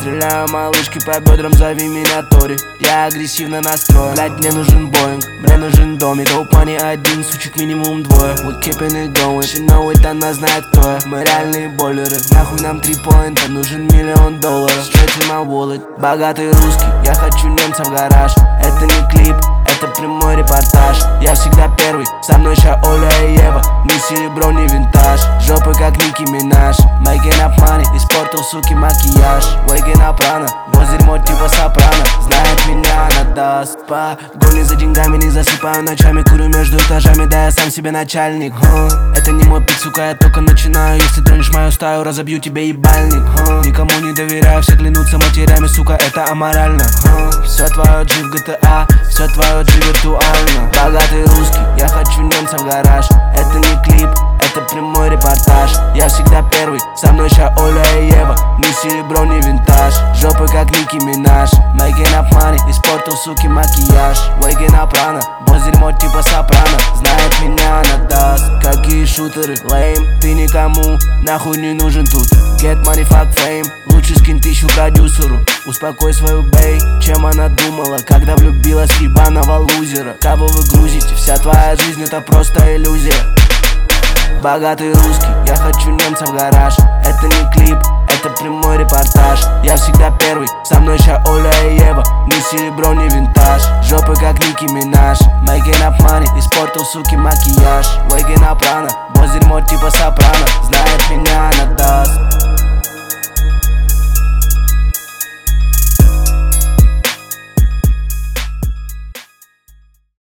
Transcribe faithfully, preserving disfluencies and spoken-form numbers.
Стреляю малышки по бедрам, зови меня Тори. Я агрессивно настроен, блять, мне нужен Боинг, мне нужен домик. Dope money один, сучек минимум двое. We keeping it going, she know it, она знает кто я. Мы реальные бойлеры, нахуй нам три поинта, нужен миллион долларов. Straight in my wallet, богатый русский, я хочу немца в гараж. Это не клип, это прямой репортаж. Я всегда первый, со мной ща Оля и Ева. Ни серебро, ни винтаж, жопы как Ники Минаж. Making up money, испортил, суки, макияж. Waking up рано, босс дерьмо типа Сопрано. Знает меня, она даст погони за деньгами, не засыпаю ночами. Курю между этажами, да я сам себе начальник. huh? Это не мой пить, сука, я только начинаю. Если тронешь мою стаю, разобью тебе ебальник. huh? Никому не доверяю, все клянутся матерями, сука, это аморально. huh? Все твое G в джи ти эй, все твое G виртуально. Богатый русский, я хочу немца в гараж. Это не клип, это прямой репортаж. Я всегда первый, со мной ща Оля и Ева. Ни серебро, ни винтаж, жопы как Ники Минаж. Making up money, испортил, суки, макияж. Waking up рано, босс дерьмо типа Сопрано. Знает меня, она даст. Какие шутеры, lame, ты никому нахуй не нужен тут. Get money, fuck fame, лучше скинь тысячу продюсеру. Успокой свою бей, чем она думала, когда влюбилась в ебаного лузера. Кого вы грузите, вся твоя жизнь это просто иллюзия. Богатый русский, я хочу немца в гараж. Это не клип, это прямой репортаж. Я всегда первый, со мной ща Оля и Ева. Ни серебро, ни винтаж, жопы как Ники Минаж. Making up money, испортил, суки, макияж. Waking up рано, босс дерьмо типа Сопрано. Знает меня, она даст.